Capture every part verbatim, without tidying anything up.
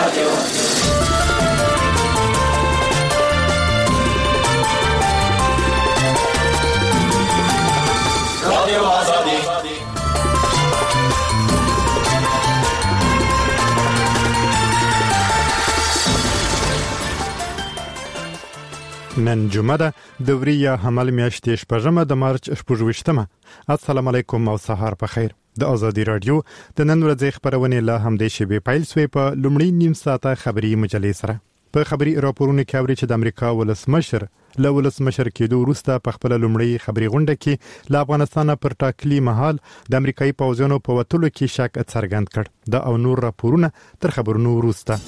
نن جمعه ده د وریا حمل میاشتې شپږمه د مارچ شپږویشتمه. السلام علیکم او سهار په خیر. د ازادي رادیو د نن ورځې خبرونه لا هم د شبي پایل سوي په لومړی نیم ساعته خبري مجلې سره. په خبري راپورونه کې اوري چې د امریکا ولسمشر له ولسمشر کېدو وروسته په خپل لومړی خبري غونډه کې له افغانستان پر ټاکلي مهال د امریکایي پوځونو په وټولو کې شک څرګند کړ. د او نور راپورونه تر خبرونو وروسته.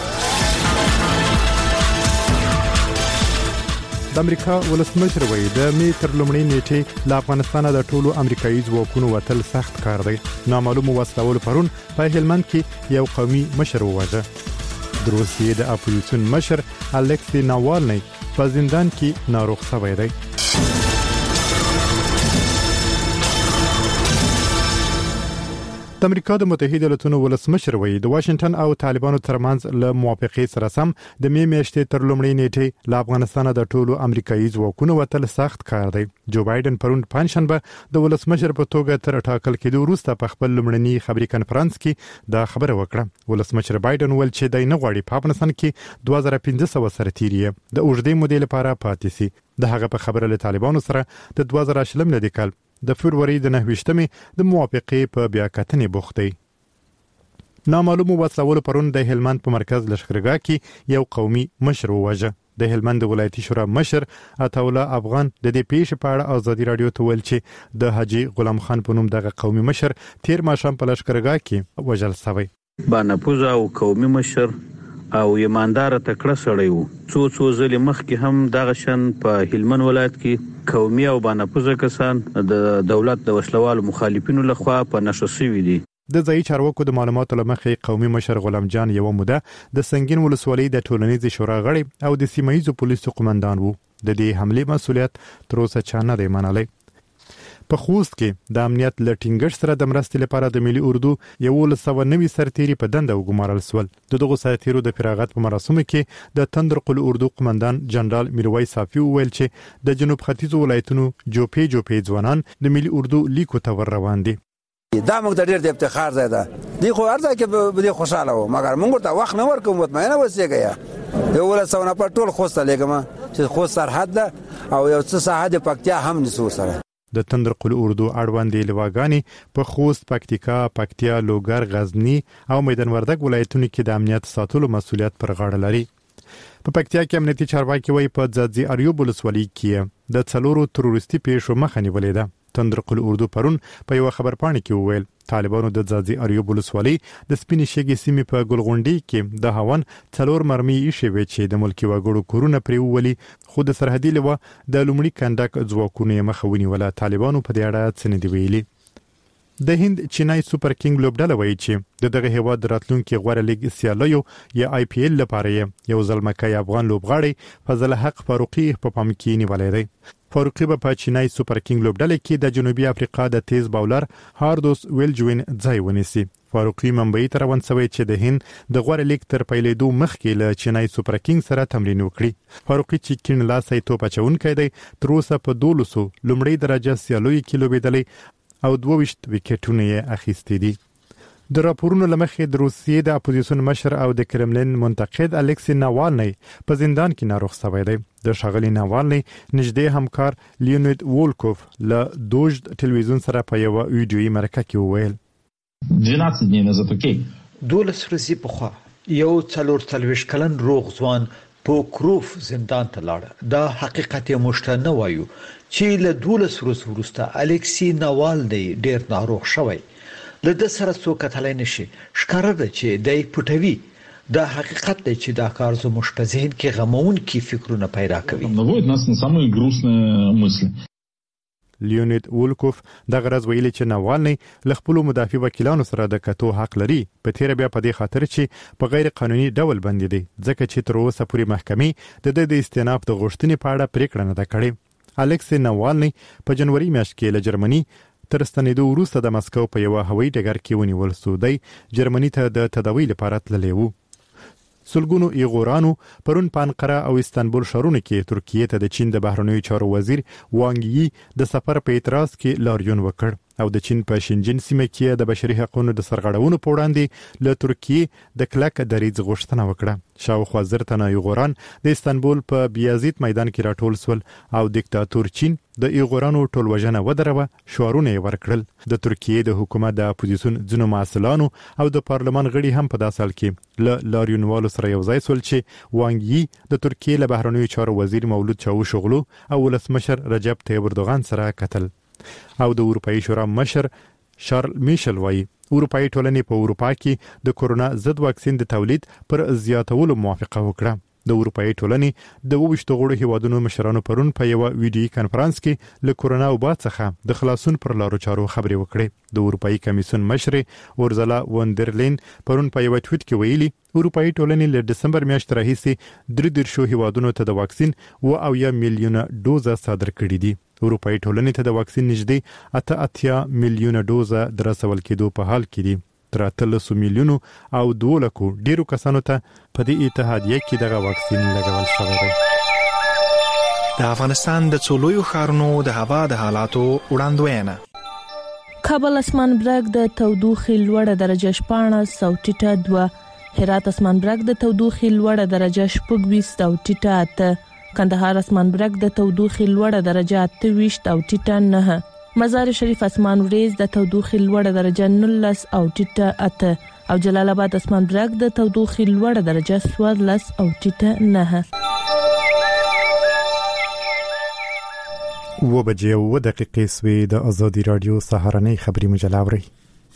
د امریکا ولسمشر وایي د می تر لومړۍ نیټې له افغانستان د ټولو امریکایي ځواکونو وتل سخت کار دی. نامعلوم وسلوال پرون په هلمند کې یو قومي مشر وواژه. د روسیې د اپوزیسیون مشر الکسی ناوالنی په زندان کې ناروغ شوی دی. د امریکا د متحده ایالاتونو ولسمشر وایي د واشنگټن او طالبانو ترمنځ له موافقې سره سم د می میاشتې تر لومړۍ نیټې له افغانستان د ټولو امریکایي ځواکونو وتل سخت کار دی. جو بایدن پرون پنځشنبه د ولسمشر په توګه تر ټاکل کېدو وروسته په خپل لومړني خبري کانفرنس کې دا خبره وکړه. ولسمشر بایدن ویل چې د نه غواړي په افغانستان کې دوه زره پنځه سوه سرتیری د اوږدې مودې لپاره پاتې سي. د هغه په خبره له طالبانو سره د دوه زره شلم نه کال د فبرवरी د نهویشتمې د موافقې په بیاکتنې بوخت دی. نامعلوم وسلوال پرون د هلمند په مرکز لشکرګاه کې یو قومي مشر وواژه. د هلمند ولایتي شورا مشر عطاوله افغان د دې پیښې په اړه ازادي رادیو ته ویل چې د حاجی غلام خان په نوم دغه قومي مشر تیر ماښام په لشکرګاه کې وژل شوی. بانفوز او قومي مشر او ایماندار تکړه سړی وو. څو څو ځلې مخکې هم دغه شان په هلمند ولایت کې قومي او بانفوزه کسان د دولت د وسلوالو مخالفینو لخوا په نشو شوي دي. د ځایي چارواکو د معلوماتو لمخې قومي مشر غلام جان یو موده د سنگین ولسوالۍ د ټولنیزې شورا غړی او د سیمایي پولیسو قومندان وو. د دې حمله مسؤلیت تر اوسه چا نه دی منلی. په خوست کې د امنیت لټینګر سره د مرستې لپاره د ملي اردو یوولس سوه نوي سرتیري په دنده وګمارل شول. د دغو سرتیرو د فراغت په مراسمو کې د تندرقل اردو قومندان جنرال میرویس صافي وویل چې د جنوب ختیځو ولایتونو جوپې جوپې ځوانان د ملي اردو لیکو ته ور روان دي. دا موږ د ډېر د افتخار ځای ده. دی خو هر ځای کې به خوشاله وو مګر موږ ته وخت نه ورکوم مطمئنه اوسېږئ. یوولس سوه نفر ټول خوست ته لېږم چې خوست سرحد ده او یو څه ساحه د پکتیا هم نیسو سره. د تندرقل اردو اړوندې لواګانې په خوست، پکتیکا، پکتیا، لوګر، غزنی او میدان وردګ ولایتونو کې د امنیت ساتلو مسؤلیت پر غاړه لري. په پکتیا کې امنیتي چارواکي وایي په ځاځي اریوب ولسوالۍ کې د څلورو تروریستي پیښو مخه نیولې ده. تندرقل اردو پرون په یو خبرپاڼه کې وویل طالبانو د ځاځي اریوب ولسوالۍ د سپینې شګې سیمې په ګلغونډي کې د هاون څلور مرمۍ ایښې وې چې د ملکي وګړو کورونه پرې وولي، خو د سرحدي لوا د لومړي کنډک ځواکونو یې مخه ونیوله. طالبانو په دې اړه څه نه دي ویلي. د هند چینای سوپر کینګ لوبډله وایي چې د دغه هیواد راتلونکي غوړه لیګ سیالیو یا آی پی ایل لپاره یو ځلمکۍ افغان لوبغاړی فضل حق فاروقي په پام کې نیولی دی. فاروقي به په چینای سوپر کینګ لوبډله کې د جنوبي افریقا د تیز باولر هاردوس ویلجوین ځای ونیسي. فاروقي ممبئی ته روان شوی چې د هند د غوړه لیګ تر پیلېدو مخکې له چینای سوپر کینګ سره تمرین وکړي. فاروقي چې کیڼ لاسی توپ اچونکی دی تر اوسه په دولسو لومړۍ درجه سیالیو کې لوبېدلی او دوه ویشت ویکټونه یې اخیستي دي. د راپورونو لمخې د روسیې د اپوزیسیون مشر او د کرملین منتقد الکسی ناوالنی په زندان کې ناروغ شوی دی. د ښاغلي ناوالنی نږدې همکار لیونید وولکوف له دوژد ټلویزیون سره په یوه ویډیویي مرکه کې وویل دولس ورځې پخوا یو څلور څلوېښت کلن روغ ځوان پوکروف زندان ته لاړ. دا حقیقت یې موږ ته نه وایو چې له دولس ورځو وروسته الکسی ناوالنی ډېر ناروغ شوی. له ده سره څوک کتلی نشي. ښکاره ده چې دی پټوي. دا حقیقت دی چې دا کار زموږ په ذهن کې غمونکي فکرونه پیدا کوي. لیونید وولکوف دغه ورځ ویلي چې ناوالنی له خپلو مدافع وکیلانو سره د کتو حق لري، په تیره بیا په دې خاطر چې په غیر قانوني ډول بندي دی ځکه چې تر اوسه پورې محکمې د ده د استئناف د غوښتنې په اړه پریکړه نه ده کړې. الکسی ناوالنی په جنوري میاشت کې له جرمني تر ستنېدو وروسته د مسکو په یوه هوایي ډګر کې ونیول شو. دی جرمني ته د تداوی لپاره تللی و. سلګونو ایغورانو پرون په انقره او استانبول ښارونو کې ترکیه ته د چین د بهرنیو چارو وزیر وانګ یی د سفر په اعتراض کې لاریون وکړ او د چین په شینجین سیمه کې د بشري حقوقو د سرغړونو په وړاندې له ترکیه د کلک دریځ غوښتنه وکړه. شاوخوا زر تنه ایغوران د استانبول په بیازیت میدان کې راټول سول او دیکتاتور چین د ایغورانو ټولوژنه ودروه شعارونه ورکړل. د ترکیه د حکومت د اپوزیسیون ځینو مسؤلانو او د پارلمان غړي هم په داسې حال کې له لاریونوالو سره یو ځای سول چې وانګ یی د ترکیه له بهرنیو چارو وزیر مولود چاوشوغلو او ولسمشر رجب طیب اردوغان سره کتل. او د اروپאי شورا مشر شارل میشل وایي اروپאי ټولنې په اروپا کې د کورونا ضد واکسین د تولید پر زیاتولو موافقه وکړه. د اروپאי ټولنې د وښتو غړو هیوادونو مشرانو پرون په یو ویډیو کانفرنس کې له کورونا وبا څخه د خلاصون پر لارو چارو خبرې وکړې. د اروپאי کمیسیون مشر اورزلا وندرلین پرون په یو ټویټ کې ویلي اروپאי ټولنې له دسمبر میاشتې راهیسې درې درشو هیوادونو ته د واکسین و او یا میلیونه دوزه صادر کړي دي. اروپאי ټولنې ته د واکسین نږدې اته اتیا میلیونه دوزه درسول کېدو په حال کې دي. تر اتلس میلیونو او دوه لکو ډیرو کسانو ته په دې اتحادیه کې دغه واکسین لګول شوی دی. د افغانستان د څولویو ښارونو د هوا د حالاتو وړاندوینه. کابل اسمان برګ د تودوخې لوړه درجه شپاړس او ټیټه دوه، هرات اسمان برګ د تودوخې لوړه درجه شپږ ویشت او ټیټه اته، کندهار اسمان برګ د تودوخې لوړه درجه اته ویشت او ټیټه نه، مزار شریف اسمان وریځ د تودوخې لوړه درجه نولس او ټیټه اته او جلال آباد اسمان برګ د تودوخې لوړه درجه څوارلس او ټیټه نه. و بجې و دقیقې سوي د ازادي رادیو سهارنۍ خبري مجله اوري.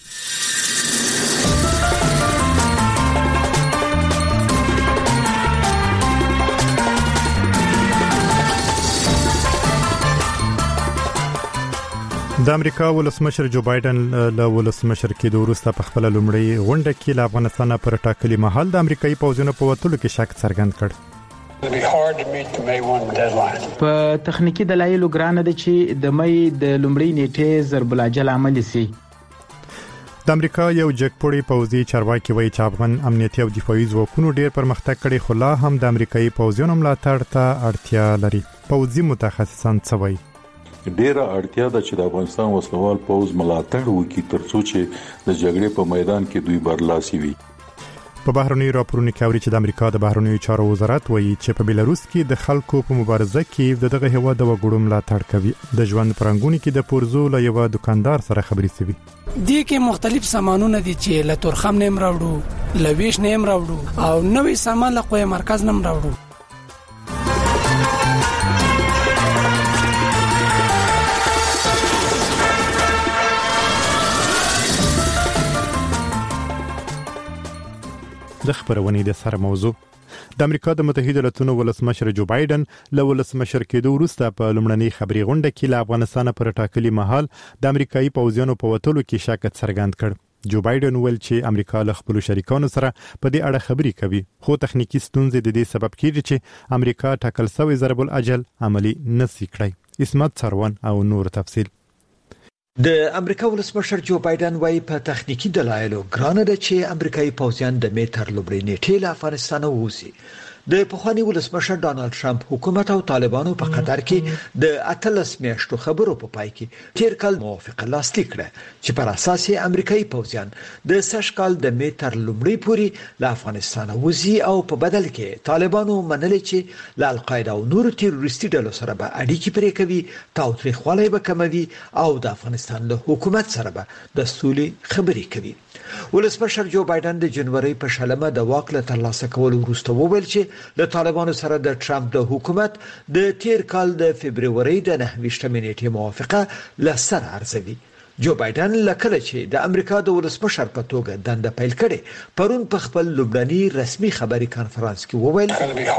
د امریکا ولسمشر جو بایدن له ولسمشر کېدو وروسته په خپل لومړی غونډه کې له افغانستان پر ټاکلي مهال د امریکایي پوځونو په وټولو کې شک څرګند کړ. په تخنیکی دلایلو ګرانه ده چې د مې د لومړی نیټه ضرب العجل عملی سي. د امریکا یو جګپوړی پوځي چارواکي وایي چې افغان امنیتي او دفاعي ځواکونو ډېر پرمختګ کړی خو لا هم د امریکایي پوځونو ملاتړ ته اړتیا لري. پوځي متخصصان څه وایي؟ ډیره اړتیا ده چې د افغانستان وسلوال پوز ملاتړ وکړي ترڅو چې د جګړې په میدان کې دوی برلاسي وي. په بهرنیو راپورونو کې اوري چې د امریکا د بهرنیو چارو وزارت وایي چې په بیلاروس کې د خلکو په مبارزه کې دغه هیواد د وګړو ملاتړ کوي. د ژوند پرنګونو کې د پورزو له یو دکاندار سره خبرې شوې. دې کې مختلف سامانونه دي چې له تورخم نیم راوړو، لويش نیم راوړو او نوې سامان له قوی مرکز نیم راوړو. د خبرونې د سره موضوع د امریکا د متحده ایالاتو ولسمشر جو بایدن له ولسمشر کېدو وروسته په لومړنۍ خبري غونډه کې له افغانستان پر ټاکلي مهال د امریکایي پوځیانو په وټولو کې شک څرګند کړ. جو بایدن ویل چې امریکا له خپل شریکانو سره په دې اړه خبرې کوي خو تخنیکی ستونزې د دې سبب کیږي چې امریکا ټاکل شوی ضرب العجل عملی نشي کړی. اسمت سروان او نور تفصیل. د امریکا ولسمشر جو بایدن وايي په تخنیکی دلایلو ګرانه ده چې امریکایي پوځیان د میټر لوبري نیټه له افغانستان ووزي. د پخوانی ولسمشر ډانلډ ټرمپ حکومت او طالبانو په قطر کې د اتلس میاشتو خبرو په پای کې تیر کال موافقه لاسلیک کړه چې پر اساس یې امریکایي پوځیان د سږ کال د میټر لومړی پوري له افغانستان ووزي او په بدل کې طالبانو منلي چې له القاعده او نور تروریستي ډلو سره به اړیکې پرې کوي، تاوتریخوالی به کموي او د افغانستان له حکومت سره به د سولې خبرې کوي. ولسمشر جو بایدن د جنوري په شلمه د واک له ترلاسه کولو وروسته وویل چې له طالبانو سره د ټرمپ د حکومت د تیر کال د فبرवरी د نهه ویشتمې نیټې موافقه لسر ارزوي. جو بایدن لکه چې د امریکا د ولسمشر په توګه دنده پیل کړي پرون په خپل لومړني رسمي خبري کانفرنس کې وویل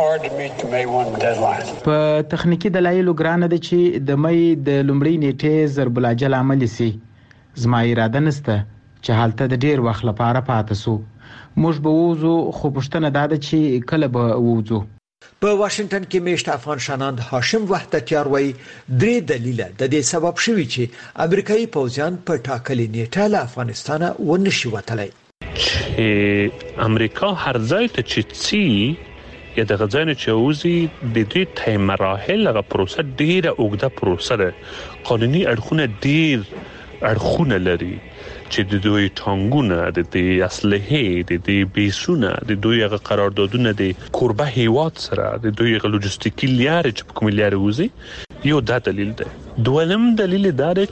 په تخنیکی دلایلو ګرانه ده چې د مې د لومړی نیټه ضرب العجل عملی سي. زما اراده نشته چې حالته د ډیر وخت لپاره پاتې سو. موږ به ووزو خو پښتنه دا ده چې کله به ووزو. په واشنگټن کې میشت افغان شاناند هاشم وحدتیار وایي درې دلیل د دې سبب شوی چې امریکایي پوځیان په ټاکلي نیټه له افغانستانه ونشي وتلی. چې امریکا هر ځای ته چې څي یا د غزاین چوزي د دې ته مراحل غو پروسه ډیره اوږده پروسه ده قانوني اړخونه ډیر اړخونه لري چې د دوی ټانګونه د دې اسلحه د دې بیسونه د دوی غ قراردادونه د کوربه هیواد سره د دوی غ لوجستیکي لارې چې کوم لارې وزي یو دا دلیل ده دویم دلیل دا ده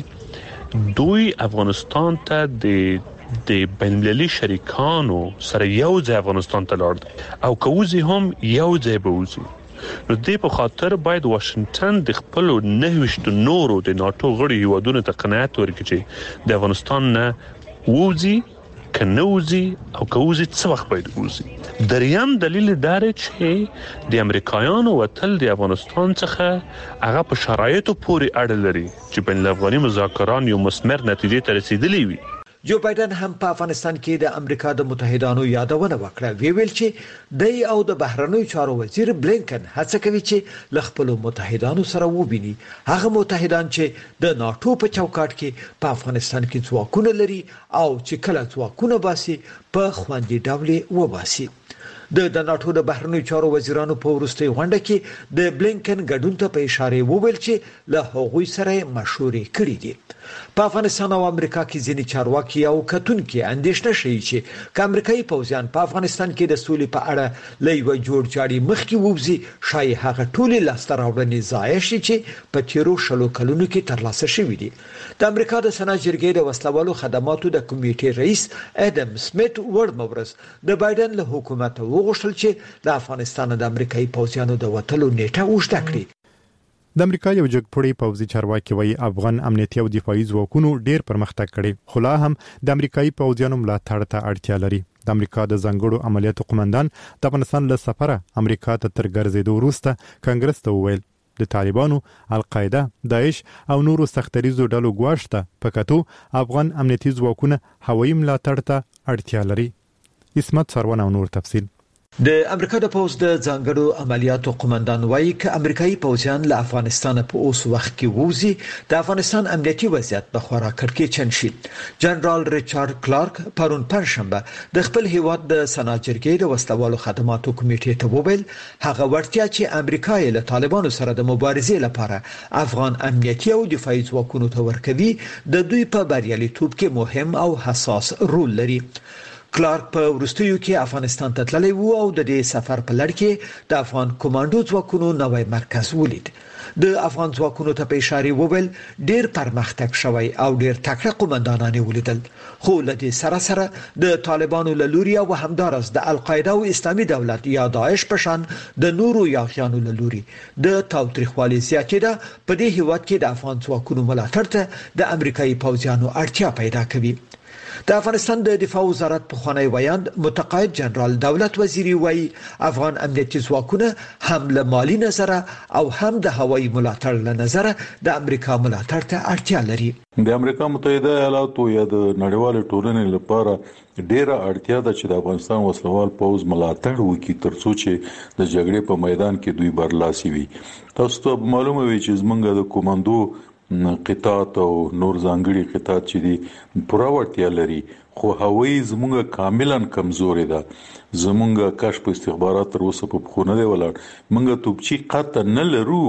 چې دوی افغانستان ته د د بین‌المللي شریکانو سره یو ځای افغانستان ته لاړ او کوزي هم یو ځای بوزي نو دې په خاطر باید واشنگټن د خپل نهوشت نورو د ناتو غړي هیوادونو ته قناعت ورکړي چې د افغانستان نه ووزي کنوزي او کوزي څه وخت باید ووزي دریم دلیل دا دی چې د امریکایانو وتل د افغانستان څخه هغه په شرایطو پورې اړه لري چې بین الافغاني مذاکرات یو مثمر نتیجې ته رسیدلی وي جو بایدن هم په افغانستان کې د امریکا د متحدانو یادونه وکړه وی ویل چې د او د بهرنیو چارو وزیر بلینکن هڅه کوي چې ل خپل متحدانو سره وبیني هغه متحدان چې د ناتو په چوکاټ کې په افغانستان کې ځواکونه لري او چې کله ځواکونه باسي په خوندي ډول وباسي د د ناتو د بهرنیو چارو وزیرانو په ورستي غونډه کې د بلینکن ګډون ته په اشاره وویل چې له هغوی سره مشورې کړې دي په افغانستان او امریکا کې ځینې چارواکي او کتونکي اندېښنه شي چې د امریکایي پوځیان په افغانستان کې د سولې په اړه لوي جوړ جاړي مخکې ووزي شای هغه ټولي لاستراوړنې ضایع شي چې په تیرو شلو کلونو کې ترلاسه شوې دي د امریکا د سنا جرګې د وسلوالو خدماتو د کمیټې رئیس اډم سمیت ورمورس د بایدن له حکومت وغوښتل چې د افغانستان د امریکایي پوځیانو د وټلو نیټه وشته کړي د امریکا یو جګپړی پوځي چارواکي وایي افغان امنیتي او دفاعي ځواکونو ډیر پرمختګ کړي خو لا هم د امریکایي پوځیانو ملاتړ ته اړتیا لري د امریکا د ځنګړو عملیاتو قومندان د افغانستان له سفره امریکا ته تر ګرځېدو وروسته کانګرس ته وویل د طالبانو القاعده داعش او نورو سختریزو ډلو ګواښ ته پکاتو افغان امنیتي ځواکونه هوایي ملاتړ ته اړتیا لري اسمت سروان او نور تفصیل د امریکا د پوز د ځانګړو عملیاتو قومندان وایي چې امریکایي پوځیان له افغانستان په اوس وخت کې ووزي د افغانستان امنیتي وضعیت په خورا کړکېچن شي جنرال ریچارډ کلارک پرون پنځشنبه د خپل هیواد د سنا جرګې د وسلوالو خدماتو کمیټې ته وویل هغه ورتیا چې امریکا یې له طالبانو سره د مبارزې لپاره افغان امنیتي او دفاعي ځواکونو ته ورکوي د دوی په بریالیتوب کې مهم او حساس رول لري کلارک په ورستیو کې افغانستان ته تللی وو او د دې سفر په لړ کې د افغان کمانډو ځواکونو نوې مرکز ولید د افغان ځواکونو ته په اشاره وویل ډیر پرمختګ شوی او ډیر تکړه قومندانان ولیدل خو له دې سره سره د طالبانو له لوري او همدارس د القاعده او اسلامي دولت یا داعش په شان د نورو یاغیانو له لوري د تاوتریخوالي زیاتېده په دې هیواد کې د افغان ځواکونو ملاتړ ته د امریکایي پوځیانو اړتیا پیدا کوي د افغانستان د دفاع وزارت په خوانی ویاند متقاعد جنرال دولت وزیری وایي افغان امنیتي ځواکونه هم له مالی نظر او هم د هوایي ملاتړ له نظر د امریکا ملاتړ ته اړتیا لري د امریکا متحده ایالاتو یا د نړیوال ټولنې لپاره ډیره اړتیا ده چې د افغانستان وسلوال پوز ملاتړ وکړي ترڅو چې د جګړې په میدان کې دوی برلاسي وي تاسو ته معلومه وي چې زمونږ د کوماندو قطاعت او نور ځانګړي قطاعت چې دي پراورتیا لري خو هوایي زمونږ کاملا کمزوري ده زمونږ کشف استخبارات تر اوسه په خونه دی ولاړ مونږ توپچی قطع نه لرو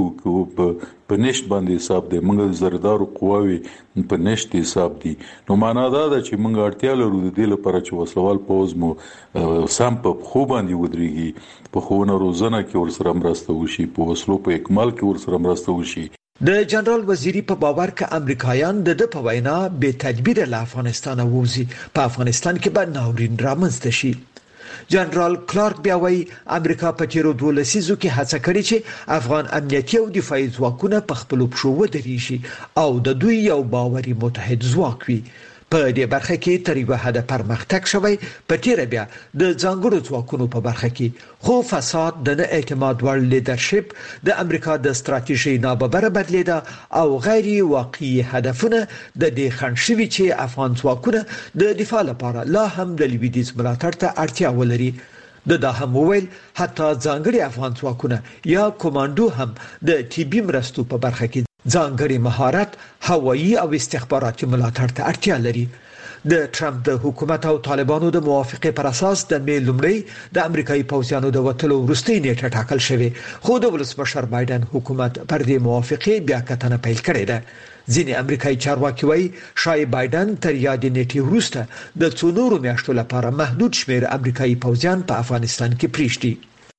په نشټ باندې حساب دی مونږ زردارو قواوي په نشټ حساب دي نو معنا دا ده چې مونږ اړتیا لرو د دې لپاره چې وسلوال پوز مو سم په خو باندې ودرېږي په خونه روزنه کې ورسره مرسته وشي په وسلو په اکمال کې ورسره مرسته وشي د جنرال وزیری په باور ک امریکایان د د په وینا به تدبیر له افغانستان ووزي په افغانستان کې به ناورین رامنځته شي جنرال کلارک بیا وایي امریکا په تیرو دوه لسیزو کې هڅه کړې چې افغان امنیتي او دفاعي ځواکونه په خپل پښو ودرېږي او د دوی یو باوري متحد ځواک وي په دې برخه کې تر یو حد پرمختګ شوی په تیر بیا د ځانګړو ځواکونو په برخه کې خو فساد د نه اعتماد وړ لیدرشپ د امریکا د ستراتیژي ناببره بدلیدا او غیر واقعي هدفونه د دې خنشوي چې افغان ځواکونه د دفاع لپاره لا هم د لویدیز ملاتړ ته اړتیا ولري د دا هم ویل حتی ځانګړي افغان ځواکونه یا کمانډو هم د ټي بي مرستو په برخه کې ځانګړي مهارت هوایي او استخباراتي ملاتړ ته اړتیا لري د ټرمپ د حکومت او طالبانو د موافقه پر اساس د می لومړی د امریکایي پوځیانو د وټلو وروستي نیټه ټاکل شوې، خو د ولسمشر بایدن حکومت پر دې موافقه بیا کتنه پیل کړې ده. ځینې امریکایي چارواکي وایي شاید بایدن تر یادې نیټې وروسته د څو نورو میاشتو لپاره محدود شمېر امریکایي پوځیان په افغانستان کې پریږدي.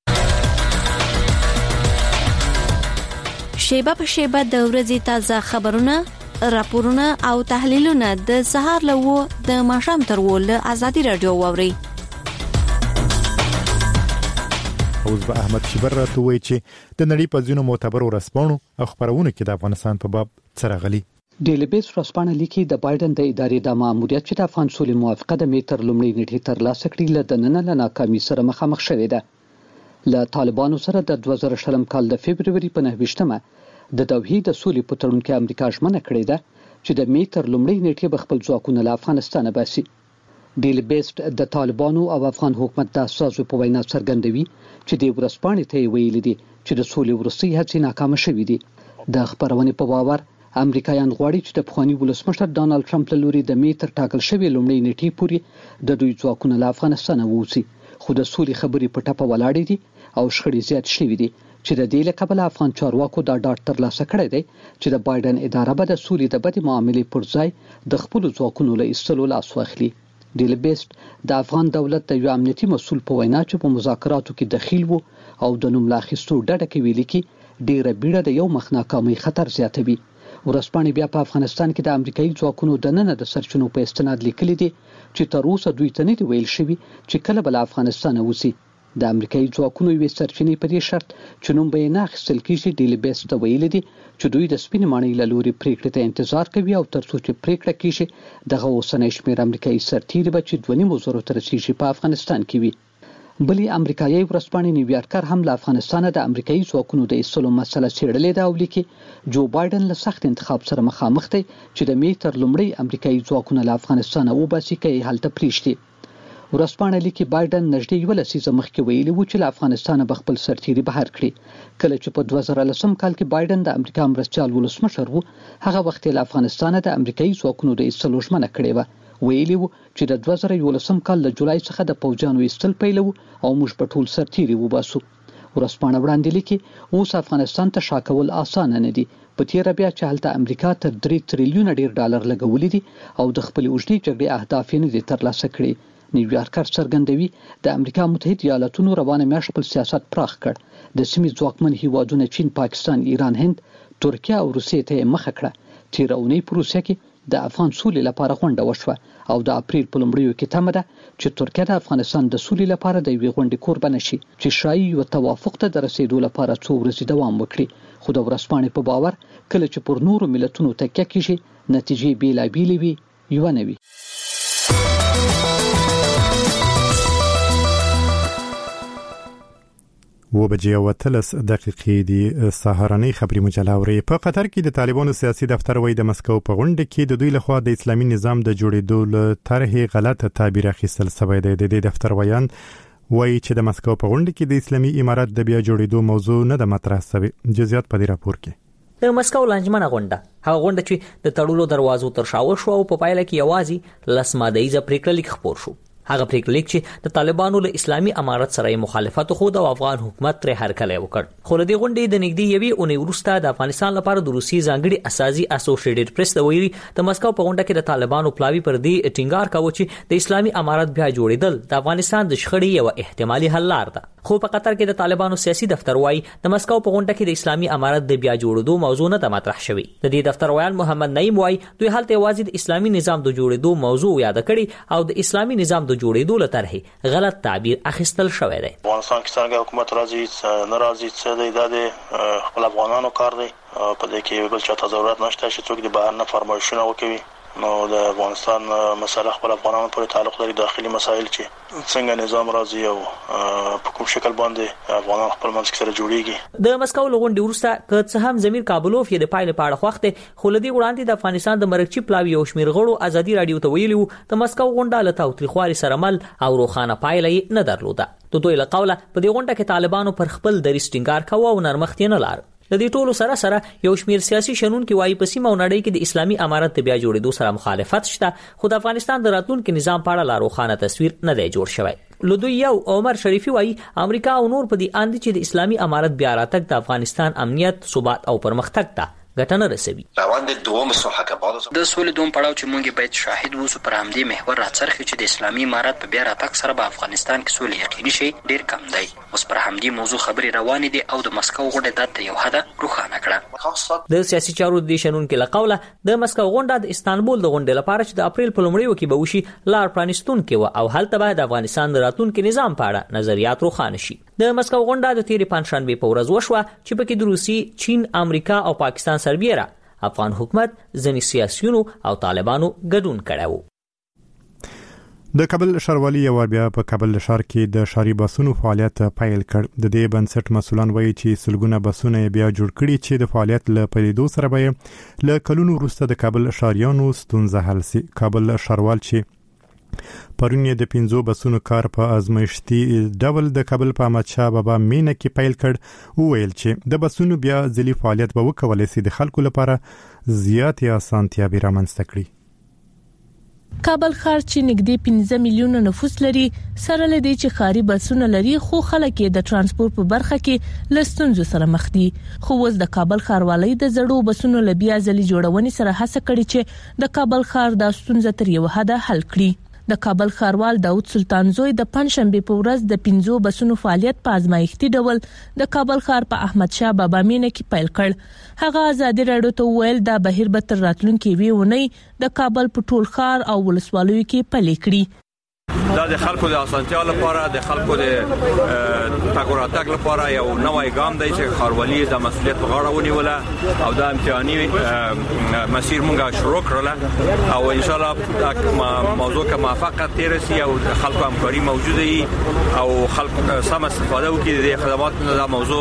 شیبه په شیبه د ورځې تازه خبرونه، راپورونه او تحلیلونه د سهار له و د ماښام تر و له ازادي رادیو واوري. اوس به احمد شیبر راته وایي چې د نړۍ په ځینو معتبرو ورځپاڼو او خبرونه کې د افغانستان په باب څرغلي. ډیلی بیس ورځپاڼه لیکي د بایدن د ادارې د ماموریت چې د افغان سولې موافقه د میتر لومړی نیټه تر لاسه کړې له دننه له ناکامۍ سره مخامخ شوې ده. له طالبانو سره د دوه زره شلم کال د فبرवरी په نهه د دوحې د سولې په تړون کې امریکا ژمنه کړې ده چې د میتر لومړی نیټه به خپل ځواکونه له افغانستان باسي. ډیلی بیس د طالبانو او افغان حکومت د اساسو په وینا څرګندوي چې د ورځپاڼې ته ویلي دي چې د سولې وروستي هڅې ناکامه شوې دي. د خبرونې په باور امریکایان غواړي چې د پخوانی ولسمشر ډانلډ ټرمپ له لوري د میتر ټاکل شوی لومړی نیټه پورې د دوی ځواکونه له افغانستان ووځي، خو د سولې خبرې په ټپه ولاړې دي او شخړې زیات شوې دي چې د دې له کبله افغان چارواکو دا ډاټ ترلاسه کړی دی چې د بایدن اداره به د سولې د بدې معاملې پر ځای د خپل ځواکونو له ایستلو لاس واخلي. ډیلی بیس د افغان دولت د یو امنیتي مسؤل په وینا چې په مذاکراتو کې دخیل وو او د نوم لاخیستو ډډه کوي لیکي ډیره بیړه د یو مخ ناکامۍ خطر زیاتوي. ورځپاڼې بیا په افغانستان کې د امریکایي ځواکونو د نن د سرچینو په استناد لیکلي دي چې تر اوسه دوی ته نه دی ویل شوی چې کله بل افغانستان وځي. د امریکایي ځواکونو یوې سرچینې په دې شرط چې نوم به نه اخیستل کیږي ډیلی بیس ته ویلي دي چې دوی د سپینې ماڼۍ له لوري پریکړې ته انتظار کوي او تر څو چې پریکړه کیږي دغه اوسنۍ شمېر امریکایي سرتیري به چې دوه نیم زره ته رسیږي په افغانستان کې وي. بلې امریکایي ورځپاڼې نیویارکر هم له افغانستان د امریکایي ځواکونو د ایستلو مسله څېړلې ده او لیکي جو بایدن له سخت انتخاب سره مخامخ دی چې د می تر لومړی امریکایي ځواکونه له افغانستان وباسي کوي هلته پریږدي. ورځپاڼه لیکي بایدن نږدې یو لسیزه مخکې ویلي و چې له افغانستان به خپل سرتیري بهر کړي. کله چې په دوه زره لسم کال کې بایدن د امریکا مرستیال ولسمشر و هغه وخت له افغانستان د امریکایي ځواکونو د ایستلو ژمنه کړې و. ویلي و چې د دوه زره یولسم کال د جولای څخه د پوځیانو ایستل پیلو او موږ په ټول سرتیري وباسو. ورځپاڼه وړاندې لیکي اوس افغانستان ته شاکول اسانه نه دي. په تیر بیا چې هلته امریکا تر درې تریلیون ډیر ډالر لګولې دي او د خپل اوږدې جګړې اهداف یې نه دي ترلاسه کړي. نیویارکر څرګندوي د امریکا متحده ایالاتونو روانه میاشت خپل سیاست پراخ کړ. د سیمې ځواکمن هیوادونو چین، پاکستان، ایران، هند، ترکیه او روسیې ته مخه کړه. تیر اونۍ په روسیه کې د افغان سولې لپاره غونډه وشوه او د اپریل په لومړیو کې تمه ده چې ترکیه د افغانستان د سولې لپاره د یوې غونډې کوربه شي چې شایي یو توافق ته د رسیدو لپاره څو ورځې دوام وکړي. خو د ورځپاڼې په باور کله چې پر نورو ملتونو تکیه کیږي نتیجې بیلابیلې وي یو نه وي. و بجې او تلس دقیقې دی سهارنۍ خبري مجله اوري. په قطر کې د طالبانو سیاسي دفتر وای د مسکو په غونډه کې د دوی لخوا د اسلامي نظام د جوړېدو له طرحې غلطه تعبیر اخیستل شوی دی. د دفتر وایان وایي چې د مسکو په غونډه کې د اسلامي امارات د بیا جوړېدو موضوع نه د مطرح شوی. جزئیات په دې راپور کې د مسکو لانجمنه غونډه هغه غونډه چې د تړلو دروازو تر شاو شو او په پایله کې یوازې لس ماده‌یزه پریکړه لیک خپور شو. هغه پریکړه لیک چې د طالبانو له اسلامي امارت سره مخالفت خو د افغان حکومت تر هرکلی وکړ. خو د غونډې د نږدې یوې اونۍ وروسته د افغانستان لپاره د روسي ځانګړي اساسي اسوسییټډ پریس د ویلي د مسکو په غونډه کې د طالبانو پلاوی پر دې ټینګار کاوه چې د اسلامي امارت بیا جوړېدل د افغانستان د شخړې یو احتمالي حل لار ده. خو په قطر کې د طالبانو سیاسي دفتر وایي د مسکو په غونډه کې د اسلامي امارت د بیا جوړېدو موضوع نه مطرح شوی. د دې دفتر ویان محمد نعیم وایي دوی حالت یوازې د اسلامي نظام د جوړېدو موضوع یاد کړي او د اسلامي نظام د جوړېدو لپاره غلط تعبیر اخیستل شوی دی. افغانستان کې څنګه حکومت راځي ناراضي څه دی د خپل افغانانو کار دی په دې کې بل چاته ضرورت نشته چې څوک د بهر نه فرمایشونه وکړي. نو د افغانستان مسله خپل افغانانو پورې تعلق لري. داخلي مسایل چې څنګه نظام راځي او په کوم شکل باندې افغانان خپل منځ کې سره جوړیږي. د مسکو لغونډې وروسته که څه هم زمیر کابلوف یې د پایلې په اړه خوښته خو لدی وړاندې د افغانستان د مرکچی پلاوی او شمیر غړو ازادي رادیو ته ویلي د مسکو غونډه له تاوتریخوالي سره مل او روخانه پایلې نه درلوده. د دوی له قوله په دې غونډه کې طالبانو پر خپل دریځ ټینګار کاوه او نرمښت نه لار. د دې ټولو سره سره یو شمیر سیاسي شنونکو وايي په سیمه او نړۍ کې د اسلامي امارت د بیا جوړېدو سره مخالفت شته، خو د افغانستان د راتلونکي نظام په اړه لا روښانه تصویر نه دی جوړ شوی. لودو یو عمر شریفي وايي امریکا او نور په دې اند چې د اسلامي امارت بیا راتګ د افغانستان امنیت، ثبات او پرمختګ ته ګټه رسوي. روان د دوم صحه بعد د سولې دوم پړاو چې مونږ باید شاهد ووسو پر همدې محور راڅرخي چې د اسلامي امارت په بیا راتګ سره په افغانستان کې سولې یقیني شي ډیر کم دی. اوس پر همدې موضوع خبرې روانې دي او د مسکو غونډه د یو حد روښانه کړه. د سیاسي چارو د شنونکو له قوله د مسکو غونډه د استانبول د غونډې لپاره چې د اپریل په لومړیو کې به وشي لار پرانستون کې و او هلته به د افغانستان د راتلونکي نظام په اړه نظریات روښانه شي. د مسکو غونډه د تیرې پنځشنبه په ورځ وشوه چې پکې د روسي، چین، امریکا او پاکستان سربېره افغان حکومت، ځینې سیاسيونو او طالبانو ګډون کړو. د کابل ښاروالي یو بیا په کابل ښار کې د ښاري بسونو فعالیت پیل کړ. د دې بنسټ مسولان وایي چې سلګونه بسونه بیا جوړ کړي چې د فعالیت له پیلېدو سره به له کلونو وروسته د کابل ښاریانو ستونزه حل شي. کابل ښاروال چې پرون یې د پنځو بسونو کار په ازمایښتي ډول د کابل په احمدشاه بابا مینه کې پیل کړ، وویل چې د بسونو بیا ځلي فعالیت به وکولای شي د خلکو لپاره زیاتې اسانتیاوې رامنځته کړي. کابل ښار چې نږدې پنځه میلیونه نفوس لري، سره لدی چې ښاري بسونه لري، خو خلک یې د ترانسپورت په برخه کې له ستونزو سره مخ دي. خو اوس د کابل ښاروالۍ د زړو بسونو له بیا ځلي جوړونې سره هڅه کړې چې د کابل ښار د ستونزې تر یو حد حل کړي. د کابل ښاروال داود سلطان زوی د پنځشنبه په ورځ د پنځو بسونو فعالیت په ازمایښتي ډول د کابل ښار په احمد شاه بابا مینه کې پیل کړ. هغه ازادي راډیو ته ویل دا بهیر به تر راتلونکي وی ونی د کابل په ټول ښار او ولسوالیو کې پلي کړي. دا د خلکو د اسانتیا لپاره، د خلکو د تګ او راتګ لپاره یو نوی ګام دی چې ښاروالي د مسؤلیت په غاړه ونیوله او دا امتحاني مسیر مونږه شروع کړله او ان شاء الله موضوع که موافقت تیر شي او خلکو همکاري موجوده وي او خلکو سم استفاده وکړي د خدماتو د موضوع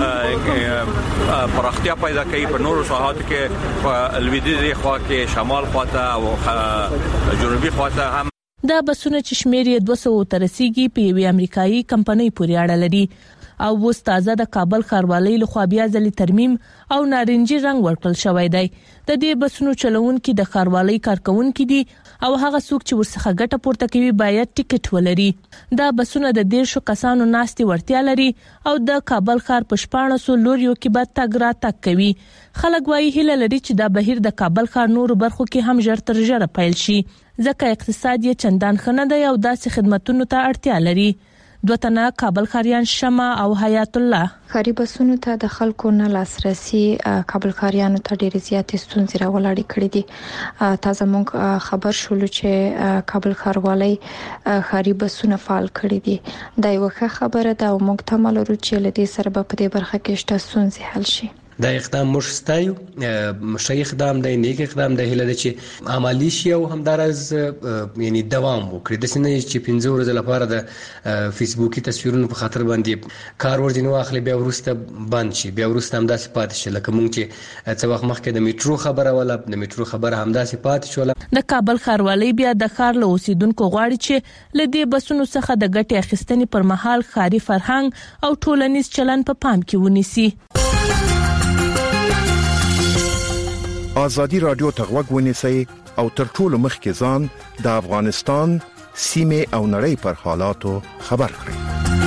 پراختیا پیدا کوي په نورو ساحاتو کې په لویدیځي خوا کې، شمال خواته او جنوبي خواته هم. دا بسونه چې شمیر یې دوه سوه تر رسیدي په یوې امریکایي کمپنۍ پورې اړه لري او اوس تازه د کابل ښاروالۍ لخوا بیا ځلې ترمیم او نارنجي رنګ ورکړل شوی دی. د دې بسونو چلوونکي د ښاروالۍ کارکونکي دي او هغه څوک چې ورڅخه ګټه پورته کوي باید ټیکټ ولري. دا بسونه د دیرشو کسانو ناستي ورتیا لري او د کابل ښار په شپاړسو لوریو کې به تګ راتګ کوي. خلک وايي هیله لري چې دا بهیر د کابل ښار نورو برخو کې هم ژر تر ژره پیل شي، ځکه اقتصاد یې چندان ښه نه دی او داسې خدماتونو ته اړتیا لري. دوه تنه کابل ښاریان شمع او حیات الله ښاري بسونو ته د خلکو نه لاسرسي کابل ښاریانو ته ډېرې زیاتې ستونزې راولاړې کړې دي. تازه موږ خبر شولو چې کابل ښاروالۍ ښاري بسونه فعال کړي دي. دا یو ښه خبره ده او موږ تمه لرو چې له دې سره به په دې برخه کې شته ستونزې حل شي. دا اقدام موږ ستایو، مشي اقدام دی، نیک اقدام دی، هله چې عملی شي او همدارز یعنی دوام وکړي. د سینې چې پنځه ورځې لپاره د فیسبوکي تصویرونو په خاطر باندې کار ورځنی واخلي بیا ورسته بند شي، بیا ورسته همداسې پاتې شي لکه موږ چې څه وخت مخکې د میټرو خبره ولا د میټرو خبره همداسې پاتې شو. د کابل ښاروالۍ بیا د ښار له اوسیدونکو غواړي چې له دې بسونو څخه د ګټې اخیستنې پر مهال ښاري فرهنګ او ټولنیز چلن په پام کې ونیسي. آزادی رادیو ته غوږ ونیسئ او تر ټولو مخکې ځان د افغانستان سیمه او نړۍ پر حالاتو خبر کړئ.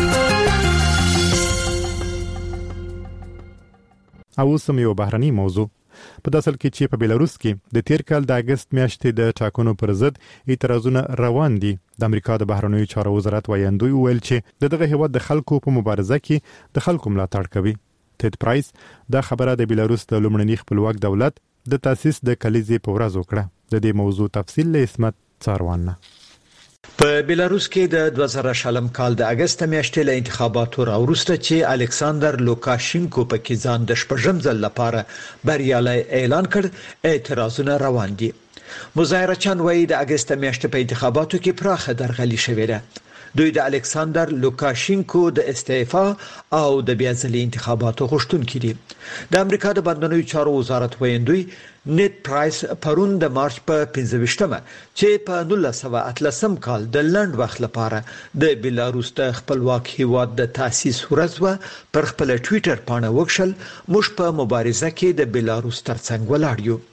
او سم یو بهرني موضوع په داسل کې چې په بیلاروس کې د تیر کال د اگست میاشتې د ټاکنو پر ضد اعتراضونه روان دي. د امریکا د بهرنیو چارو وزارت وایندوی ویل چې دغه هیواد د خلکو په مبارزه کې د خلکو ملاتړ کوي. تید پرایس دا خبره د بیلاروس د لومړني خپلواک دولت د تاسیس د کلیزې په ورځ وکړه. د دې موضوع تفصیل له اسمت څاروانه. په بیلاروس کې د دوه زره شلم کال د اگست میاشتې له انتخاباتو راوروسته چې الکساندر لوکاشینکو په کې ځان د شپږم ځل لپاره بریالي اعلان کړ، اعتراضونه روان دي. مظاهرچیان وایي د اگست میاشتې په انتخاباتو کې پراخه درغلي شوې ده. دوی د الکساندر لوکاشینکو د استعفا او د بیا ځلي انتخاباتو غوښتونکي دي. د امریکا د بندنوي چارو وزارت ویندوی نیت پرایس پرون د مارچ په پنځه چې په نولس سوه اتلسم کال د لند وخت لپاره د بیلاروس د خپلواک هیواد د تاسیس ورځ پر خپل ټوئیټر باندې وکشل موږ په مبارزه کې د بیلاروس ترڅنګ ولاړ یو.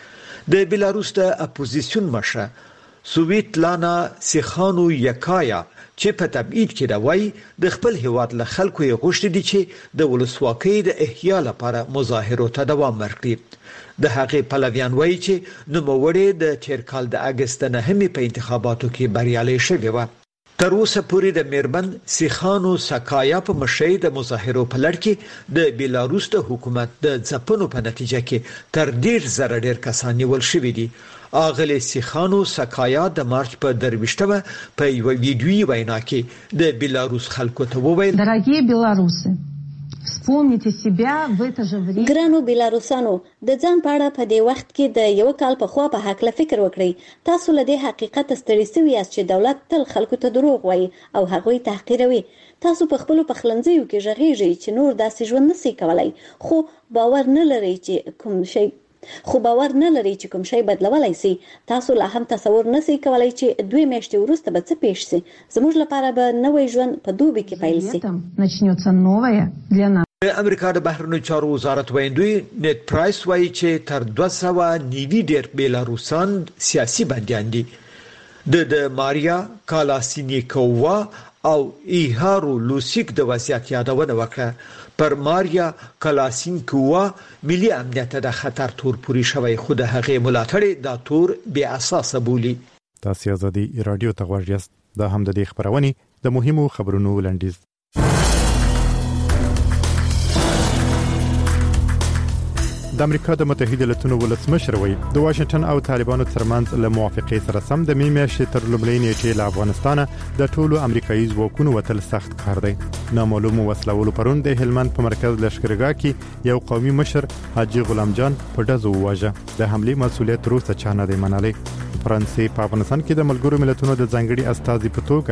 د بیلاروس د اپوزیسیون مشر سوویتلانا سیخانو یکایا چې په تبعید کې راوي د خپل هیواد له خلکو یې غوښتي دي چې د ولسواکۍ د احیا لپاره مظاهرو ته دوام ورکړي. د هغې پلویان وایي چې نوموړی د تیر کال د اگست نهمې په انتخاباتو کې بریالي شوی و. تر اوسه پورې د میرمن سیخانو سکایا په مشرۍ د مظاهرو په لړ کې د بیلاروس د حکومت د ځپنو په نتیجه کې تر ډیر زره ډیر کسان نیول شوي دي. اغلی سیخانو سکایا د مارچ په درویشتمه په یو ویډیویي وینا کې د بیلاروس خلکو ته وویل: Дорогие белорусы, وسپومنیته سیبیا وته جوړی ګرانو بیلاروسانو د ځان په اړه په دې وخت کې د یو کال په خوا په حق له فکر وکړئ. تاسو له دې حقیقت ستړي شوي یاست چې دولت تل خلکو ته دروغ وایي او هغوی تحقیروي. تاسو په خپل پخلنځیو کې ژغېږئ چې نور داسې ژوند نشي کولای، خو باور نه لرئ چې کوم شی خو باور نه لري چې کوم شی بدلولای شي. تاسو لا هم تصور نشئ کولای چې دوی میاشتې وروسته به څه پیښ شي. زموږ لپاره به نوې ژوند په دوبي کې پیل شي. начнется новое для нас. د امریکا د بهرنیو چارو وزارت ویندوی نیت پرایس وایي چې تر دوه سوه نیوي ډیر بیلاروسان سیاسي بندیان دي. د د ماریا کالاسینیکووا او ایهارو لوسیک د وضعیت یادونه وکړه. پر ماریا کالاسینکووا ملي امنیت د خطر تور پوری شوی، خو د هغې ملاتړ دا تور بې اساسه بولی. تاسو ازادي رادیو ته غوږ یاست. دا هم د دې خبرونه د مهمو خبرونو لنډیز. د امریکا د متحده ایالاتونو ولسمشر وایي د واشنگټن او طالبانو ترمنځ له موافقې سره سم د مې میاشتې تر لومړۍ نیټې له افغانستان د ټولو امریکایي ځواکونو وتل سخت کار دی. نامعلوم وسلوالو پرون د هلمند په مرکز لشکرګاه کې یو قومي مشر حاجی غلام جان په ډزو وواژه. د حملې مسؤلیت روسه چا نه دی منلی. فرانسې په افغانستان کې د ملګرو ملتونو د ځانګړي استازي په توګه